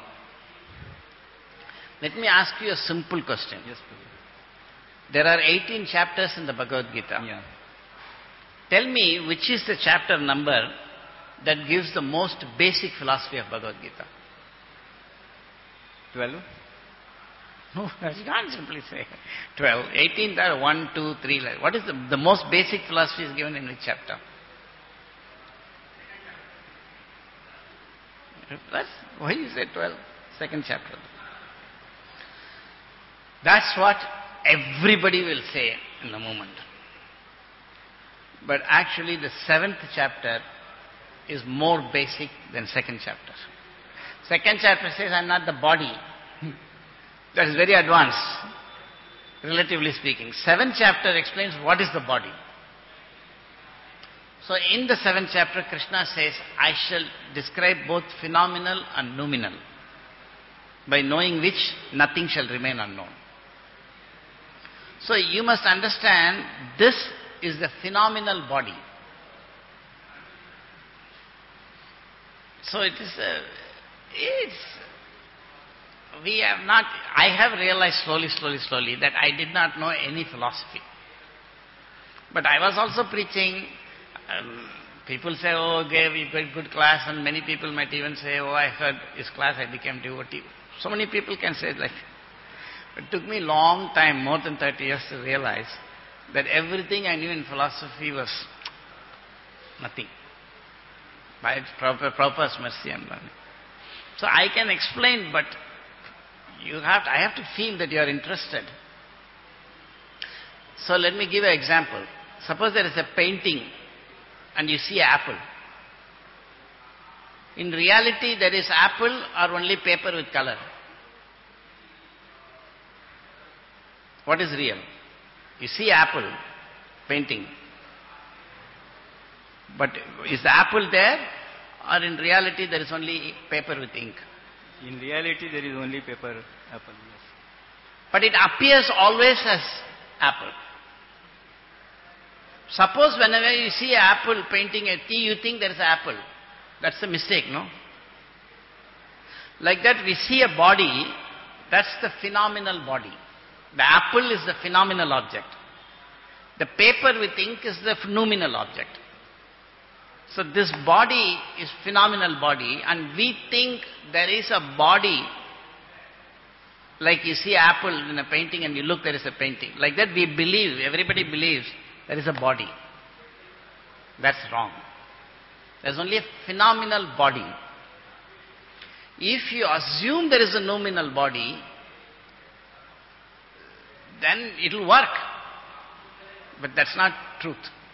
Let me ask you a simple question. Yes, please. There are 18 chapters in the Bhagavad Gita. Yeah. Tell me which is the chapter number that gives the most basic philosophy of Bhagavad Gita. 12. No, you can't simply say 12. 18, there are 1, 2, 3. What is the most basic philosophy is given in which chapter? That's why you say 12. Second chapter. That's what everybody will say in the moment. But actually the 7th chapter is more basic than 2nd chapter. 2nd chapter says, I'm not the body. That is very advanced, relatively speaking. 7th chapter explains what is the body. So in the 7th chapter, Krishna says, I shall describe both phenomenal and noumenal, by knowing which nothing shall remain unknown. So you must understand, this is the phenomenal body. So I have realized slowly that I did not know any philosophy. But I was also preaching People say, oh, gave you good class, and many people might even say, oh, I heard his class, I became devotee. So many people can say it like that. It took me a long time, more than 30 years, to realize that everything I knew in philosophy was nothing. By Prabhupada's mercy I'm learning. So I can explain, but I have to feel that you are interested. So let me give an example. Suppose there is a painting and you see an apple. In reality, there is apple or only paper with color? What is real? You see apple painting. But is the apple there, or in reality there is only paper with ink? In reality, there is only paper apple. Yes. But it appears always as apple. Suppose whenever you see an apple painting a tea, you think there is an apple. That's a mistake, no? Like that, we see a body, that's the phenomenal body. The apple is the phenomenal object. The paper with ink is the noumenal object. So this body is phenomenal body, and we think there is a body, like you see apple in a painting and you look, there is a painting. Like that we believe, everybody believes there is a body. That's wrong. There's only a phenomenal body. If you assume there is a noumenal body, then it will work. But that's not truth.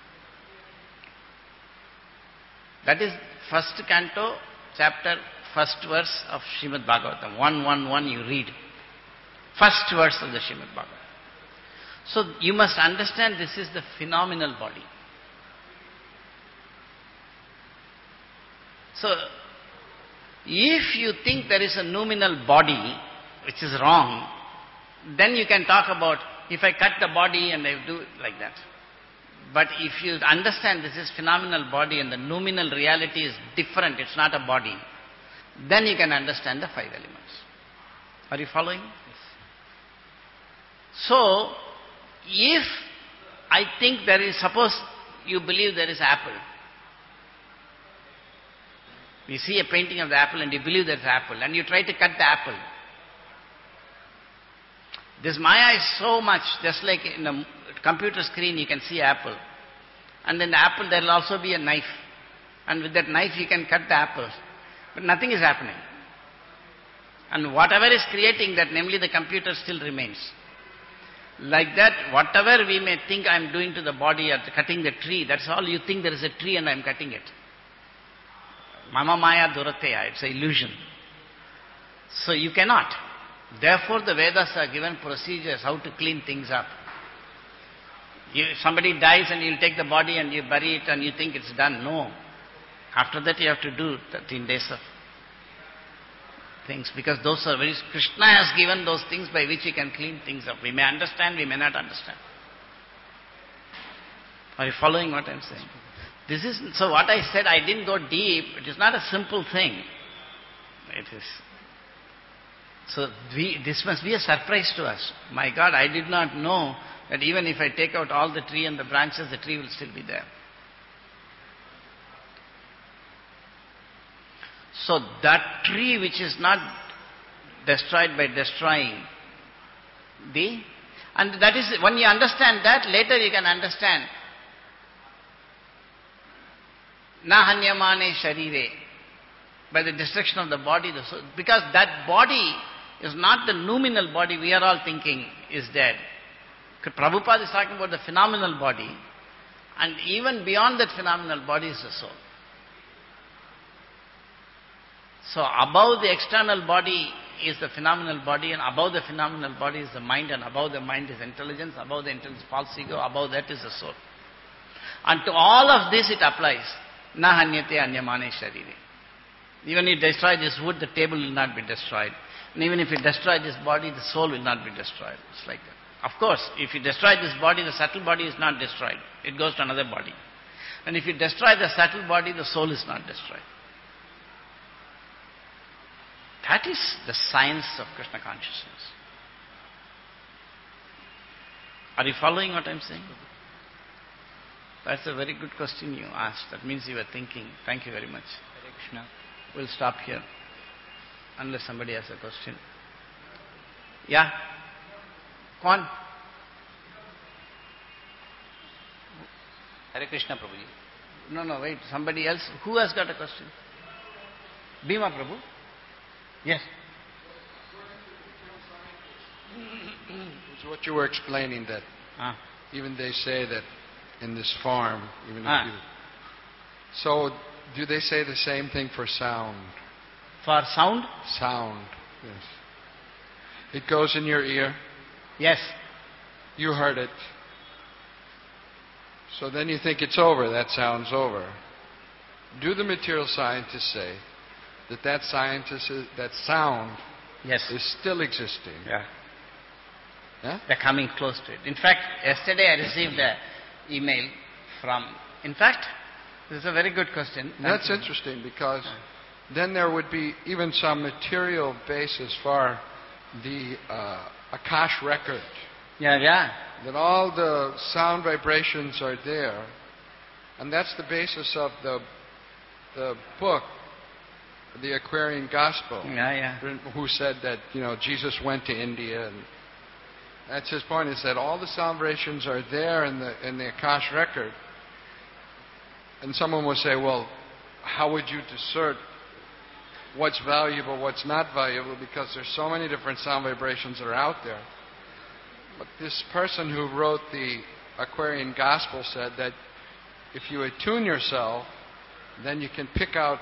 That is first canto, chapter, first verse of Srimad Bhagavatam. 1:1:1 you read. First verse of the Srimad Bhagavatam. So you must understand this is the phenomenal body. So if you think there is a noumenal body, which is wrong, then you can talk about, if I cut the body and I do it like that. But if you understand this is phenomenal body and the noumenal reality is different, it's not a body, then you can understand the five elements. Are you following? Yes. So, if I think there is, suppose you believe there is apple. You see a painting of the apple and you believe there is apple and you try to cut the apple. This Maya is so much, just like in a computer screen you can see apple. And in the apple there will also be a knife. And with that knife you can cut the apple. But nothing is happening. And whatever is creating that, namely the computer, still remains. Like that, whatever we may think I am doing to the body or cutting the tree, that's all you think there is a tree and I am cutting it. Mama Maya Durateya, it's an illusion. So you cannot. Therefore the Vedas are given procedures how to clean things up. Somebody dies and you'll take the body and you bury it and you think it's done. No. After that you have to do 13 days of things, because those are very, Krishna has given those things by which he can clean things up. We may understand, we may not understand. Are you following what I'm saying? This is, so what I said, I didn't go deep. It is not a simple thing. It is. So this must be a surprise to us. My God, I did not know that even if I take out all the tree and the branches, the tree will still be there. So that tree which is not destroyed by destroying and that is, when you understand that, later you can understand na hanyamane sharire, by the destruction of the body, because that body is not the noumenal body we are all thinking is dead. Prabhupada is talking about the phenomenal body, and even beyond that phenomenal body is the soul. So above the external body is the phenomenal body, and above the phenomenal body is the mind, and above the mind is intelligence, above the intelligence false ego, above that is the soul. And to all of this it applies. Na hanyate anyamane sharire. Even if you destroy this wood, the table will not be destroyed. And even if you destroy this body, the soul will not be destroyed. It's like that. Of course, if you destroy this body, the subtle body is not destroyed. It goes to another body. And if you destroy the subtle body, the soul is not destroyed. That is the science of Krishna consciousness. Are you following what I'm saying? That's a very good question you asked. That means you were thinking. Thank you very much. Hare Krishna. We'll stop here. Unless somebody has a question. Yeah? Go on. Hare Krishna, Prabhuji. No, wait. Somebody else. Who has got a question? Bhima Prabhu? Yes. It's what you were explaining, that even they say that in this form, even if you... So, do they say the same thing for sound? For sound? Sound, yes. It goes in your ear. Yes. You heard it. So then you think it's over, that sound's over. Do the material scientists say that sound Yes. is still existing? Yeah. Yeah? They're coming close to it. In fact, yesterday I received an email from... In fact, this is a very good question. That's interesting, because then there would be even some material basis for the Akash record. Yeah. That all the sound vibrations are there. And that's the basis of the book, the Aquarian Gospel. Yeah. Who said that, Jesus went to India. And that's his point, is that all the sound vibrations are there in the Akash record. And someone will say, well, how would you discern what's valuable, what's not valuable? Because there's so many different sound vibrations that are out there. But this person who wrote the Aquarian Gospel said that if you attune yourself, then you can pick out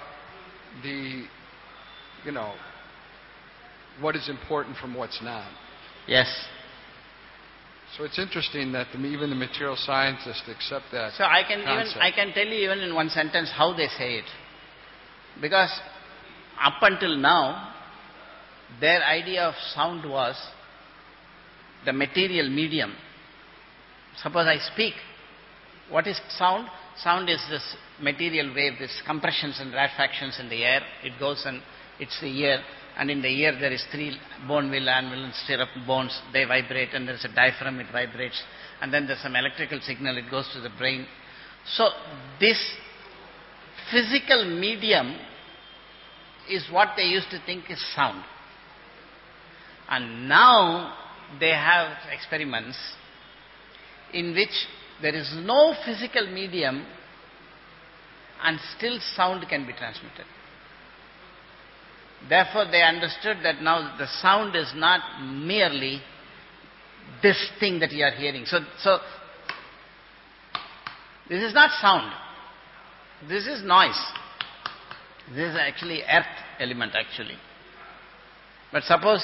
what is important from what's not. Yes. So it's interesting that even the material scientists accept that. So I can tell you even in one sentence how they say it. Because up until now, their idea of sound was the material medium. Suppose I speak. What is sound? Sound is this material wave, this compressions and rarefactions in the air. It goes and it's the ear. And in the ear there is 3 bone wheel, anvil and stirrup bones. They vibrate, and there is a diaphragm, it vibrates. And then there is some electrical signal, it goes to the brain. So this physical medium is what they used to think is sound. And now they have experiments in which there is no physical medium and still sound can be transmitted. Therefore, they understood that now the sound is not merely this thing that you are hearing. So this is not sound. This is noise. This is actually earth element actually. But suppose,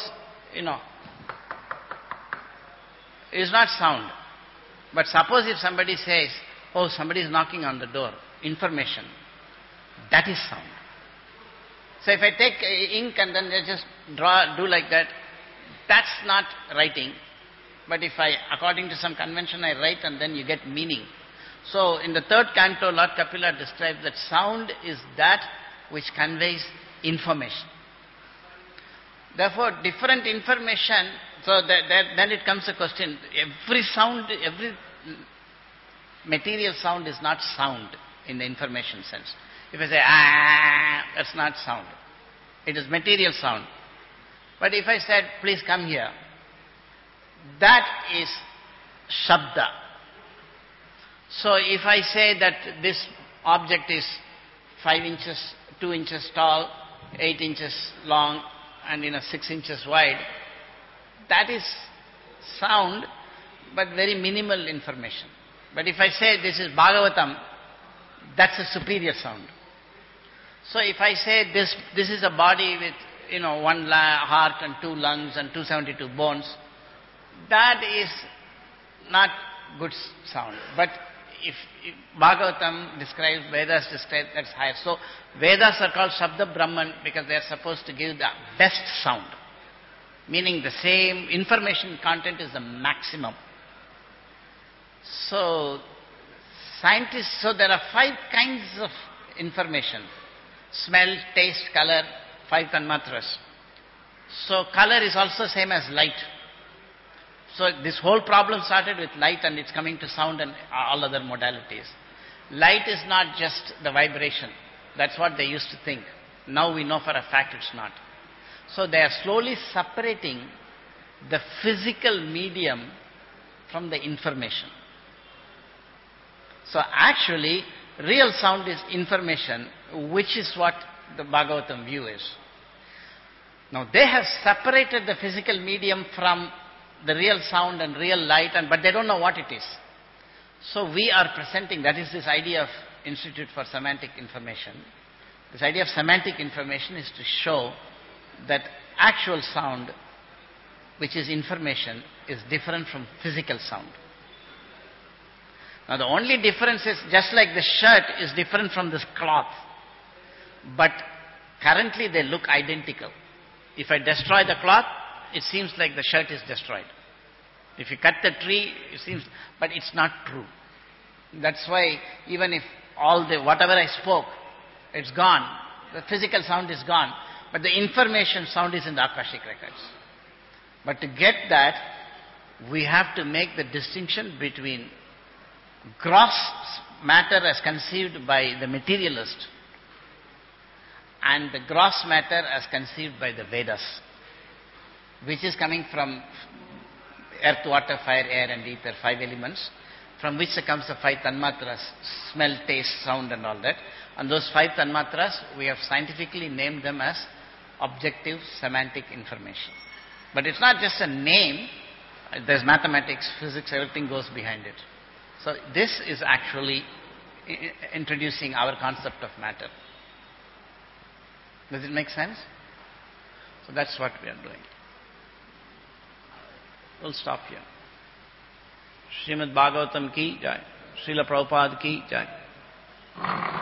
it's not sound. But suppose if somebody says, oh, somebody is knocking on the door, information, that is sound. So if I take ink and then I just do like that, that's not writing. But if according to some convention, I write and then you get meaning. So in the 3rd canto, Lord Kapila describes that sound is that which conveys information. Therefore, different information, so then it comes a question, every material sound is not sound in the information sense. If I say, that's not sound. It is material sound. But if I said, please come here, that is shabda. So if I say that this object is 5 inches, 2 inches tall, 8 inches long, and 6 inches wide, that is sound, but very minimal information. But if I say this is Bhagavatam, that's a superior sound. So if I say this is a body with 1 heart and 2 lungs and 272 bones, that is not good sound. But if Bhagavatam describes, Vedas describe, that's higher. So Vedas are called Shabda Brahman because they are supposed to give the best sound. Meaning the same information content is the maximum. So scientists, so there are 5 kinds of information. Smell, taste, color, 5 tanmatras. So color is also same as light. So this whole problem started with light and it's coming to sound and all other modalities. light is not just the vibration. That's what they used to think. Now we know for a fact it's not. So they are slowly separating the physical medium from the information. So actually, real sound is information, which is what the Bhagavatam view is. Now they have separated the physical medium from the real sound and real light, but they don't know what it is. So we are presenting, that is this idea of Institute for Semantic Information. This idea of semantic information is to show that actual sound, which is information, is different from physical sound. Now the only difference is, just like the shirt is different from this cloth, but currently they look identical. If I destroy the cloth, it seems like the shirt is destroyed. If you cut the tree, it seems, but it's not true. That's why even if whatever I spoke, it's gone. The physical sound is gone, but the information sound is in the Akashic records. But to get that, we have to make the distinction between gross matter as conceived by the materialist and the gross matter as conceived by the Vedas, which is coming from earth, water, fire, air and ether, 5 elements, from which comes the 5 tanmatras, smell, taste, sound and all that. And those 5 tanmatras, we have scientifically named them as objective semantic information. But it's not just a name, there's mathematics, physics, everything goes behind it. So this is actually introducing our concept of matter. Does it make sense? So that's what we are doing. We'll stop here. Srimad Bhagavatam ki jai. Srila Prabhupada ki jai.